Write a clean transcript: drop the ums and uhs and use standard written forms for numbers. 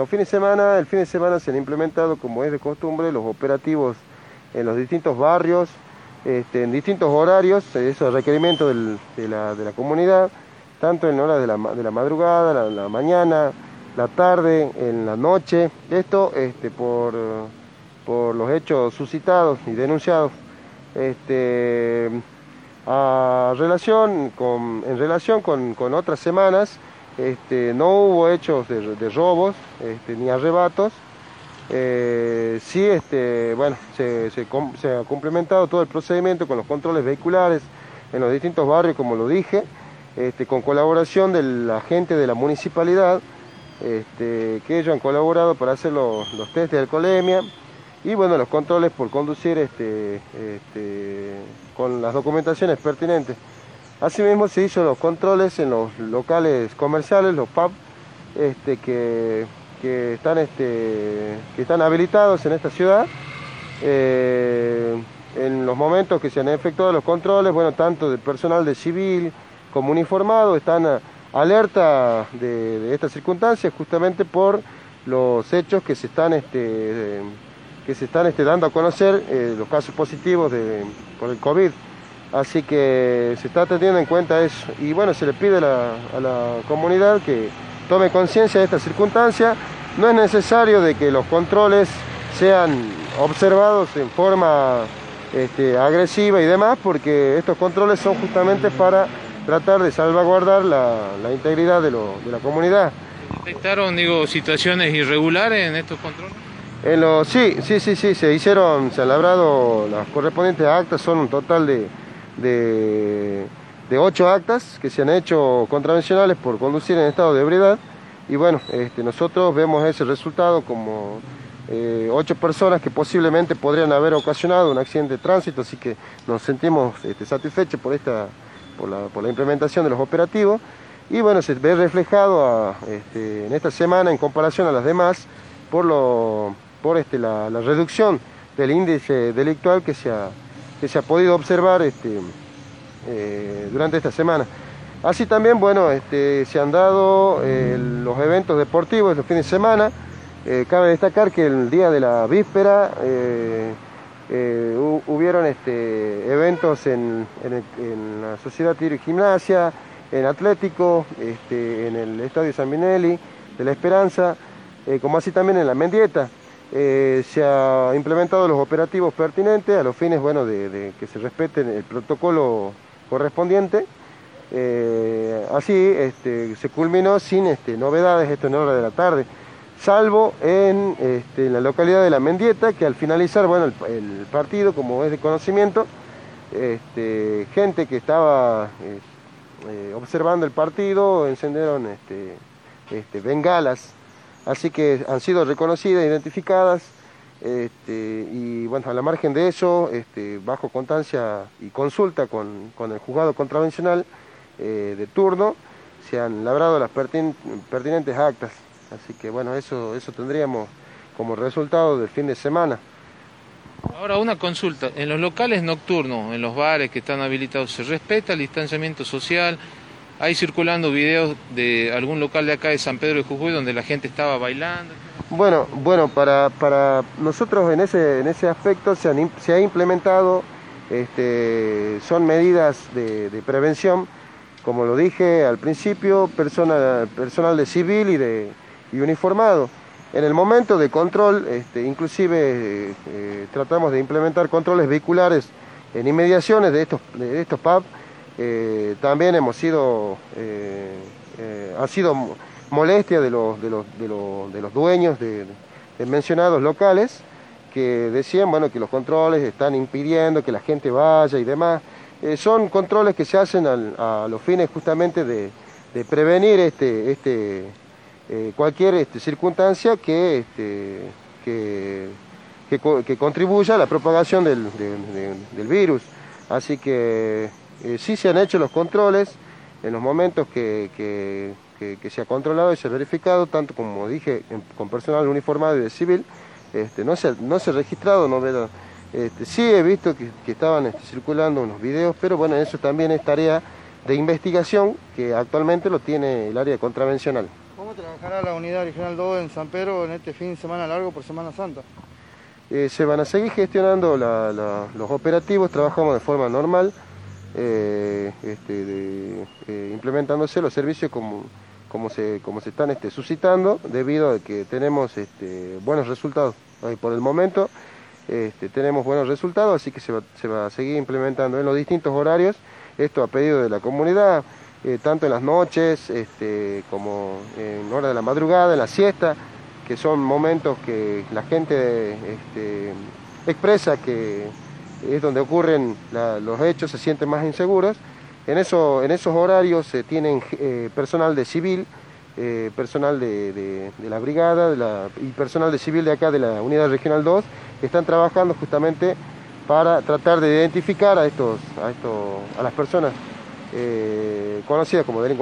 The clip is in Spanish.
los fines de semana, el fin de semana se han implementado, como es de costumbre, los operativos en los distintos barrios, en distintos horarios, eso es requerimiento de la comunidad, tanto en horas de la madrugada, la mañana, la tarde, en la noche, esto por los hechos suscitados y denunciados. En relación con otras semanas, no hubo hechos de robos ni arrebatos. Sí, bueno, se ha complementado todo el procedimiento con los controles vehiculares en los distintos barrios, como lo dije, con colaboración de la gente de la municipalidad, que ellos han colaborado para hacer los test de alcoholemia y bueno, los controles por conducir con las documentaciones pertinentes. Asimismo se hizo los controles en los locales comerciales, los pubs, que están habilitados en esta ciudad. En los momentos que se han efectuado los controles, bueno, tanto de personal de civil como uniformado están alerta de estas circunstancias, justamente por los hechos que se están dando a conocer, los casos positivos por el COVID. Así que se está teniendo en cuenta eso. Y bueno, se le pide a la comunidad que tome conciencia de esta circunstancia. No es necesario de que los controles sean observados en forma agresiva y demás, porque estos controles son justamente para tratar de salvaguardar la integridad de la comunidad. ¿Detectaron, situaciones irregulares en estos controles? Sí, se han labrado las correspondientes actas, son un total de 8 actas que se han hecho contravencionales por conducir en estado de ebriedad. Y bueno, nosotros vemos ese resultado como 8 personas que posiblemente podrían haber ocasionado un accidente de tránsito, así que nos sentimos satisfechos por la implementación de los operativos. Y bueno, se ve reflejado en esta semana en comparación a las demás por la reducción del índice delictual que se ha podido observar durante esta semana. Así también, bueno, se han dado los eventos deportivos los fines de semana. Cabe destacar que el día de la víspera hubieron eventos en la Sociedad Tiro y Gimnasia, en Atlético, en el Estadio San Minelli de La Esperanza, como así también en la Mendieta. Se han implementado los operativos pertinentes a los fines, bueno, de que se respete el protocolo correspondiente. Así se culminó sin novedades esto en hora de la tarde, salvo en la localidad de La Mendieta, que al finalizar, bueno, el partido, como es de conocimiento, gente que estaba observando el partido encendieron bengalas, así que han sido reconocidas, identificadas, y bueno, a la margen de eso, bajo constancia y consulta con el juzgado contravencional de turno, se han labrado las pertinentes actas. Así que bueno, eso tendríamos como resultado del fin de semana. Ahora una consulta, en los locales nocturnos, en los bares que están habilitados, ¿se respeta el distanciamiento social? Hay circulando videos de algún local de acá de San Pedro de Jujuy donde la gente estaba bailando. Bueno, para nosotros en ese aspecto se ha implementado, son medidas de prevención, como lo dije al principio, personal de civil y uniformado. En el momento de control, inclusive tratamos de implementar controles vehiculares en inmediaciones de estos pubs. También ha sido molestia de los dueños de mencionados locales, que decían, bueno, que los controles están impidiendo que la gente vaya y demás. Son controles que se hacen a los fines justamente de prevenir cualquier circunstancia que contribuya a la propagación del virus. Así que sí se han hecho los controles en los momentos que se ha controlado y se ha verificado, tanto como dije, con personal uniformado y de civil. No se ha registrado novedad. Sí he visto que estaban circulando unos videos, pero bueno, eso también es tarea de investigación que actualmente lo tiene el área contravencional. ¿Cómo trabajará la unidad regional 2 en San Pedro en este fin de semana largo por Semana Santa? Se van a seguir gestionando los operativos, trabajamos de forma normal, implementándose los servicios como se están suscitando, debido a que tenemos buenos resultados. Por el momento tenemos buenos resultados, así que se va a seguir implementando en los distintos horarios, esto a pedido de la comunidad, tanto en las noches como en hora de la madrugada, en la siesta, que son momentos que la gente expresa que es donde ocurren los hechos, se sienten más inseguros. En esos horarios se tienen personal de civil, personal de la brigada y personal de civil de acá de la Unidad Regional 2, que están trabajando justamente para tratar de identificar a las personas conocidas como delincuentes.